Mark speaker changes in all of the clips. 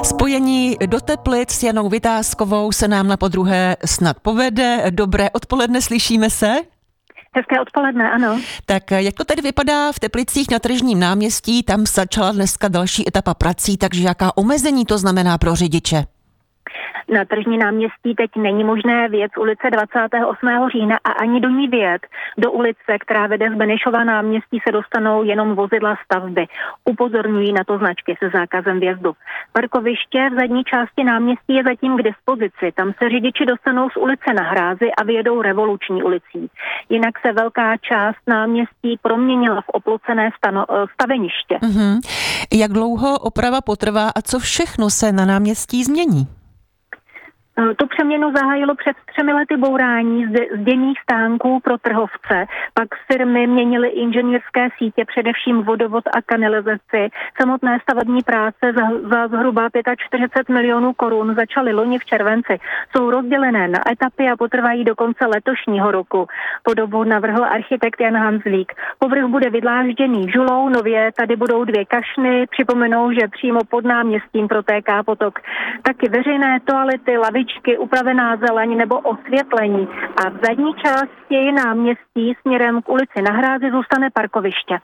Speaker 1: Spojení do Teplic s Janou Vitáskovou se nám na podruhé snad povede. Dobré odpoledne, slyšíme se?
Speaker 2: Hezké odpoledne, ano.
Speaker 1: Tak jak to tedy vypadá v Teplicích na Tržním náměstí? Tam začala dneska další etapa prací, takže jaká omezení to znamená pro řidiče?
Speaker 2: Na Tržní náměstí teď není možné vjet z ulice 28. října a ani do ní vjet. Do ulice, která vede z Benešova náměstí, se dostanou jenom vozidla stavby. Upozorňují na to značky se zákazem vjezdu. Parkoviště v zadní části náměstí je zatím k dispozici. Tam se řidiči dostanou z ulice Na Hrázi a vyjedou Revoluční ulicí. Jinak se velká část náměstí proměnila v oplocené staveniště.
Speaker 1: Jak dlouho oprava potrvá a co všechno se na náměstí změní?
Speaker 2: Tu přeměnu zahájilo před 3 lety bourání zděných stánků pro trhovce. Pak firmy měnily inženýrské sítě, především vodovod a kanalizaci. Samotné stavební práce za zhruba 45 milionů korun začaly loni v červenci. Jsou rozdělené na etapy a potrvají do konce letošního roku. Podobu navrhl architekt Jan Hanzlík. Povrch bude vydlážděný žulou, nově tady budou 2 kašny. Připomenou, že přímo pod náměstím protéká potok. Taky veřejné toalety, lavičky, upravená zeleň nebo osvětlení. A v zadní části náměstí směrem k ulici Na Hrázi zůstane parkoviště.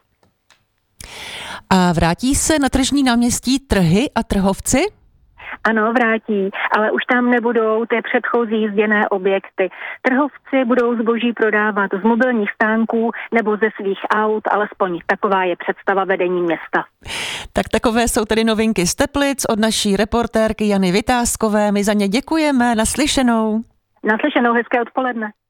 Speaker 1: A vrátí se na Tržní náměstí trhy a trhovci?
Speaker 2: Ano, vrátí, ale už tam nebudou ty předchozí zděné objekty. Trhovci budou zboží prodávat z mobilních stánků nebo ze svých aut, alespoň taková je představa vedení města.
Speaker 1: Tak takové jsou tedy novinky z Teplic od naší reportérky Jany Vitáskové. My za ně děkujeme, naslyšenou.
Speaker 2: Naslyšenou, hezké odpoledne.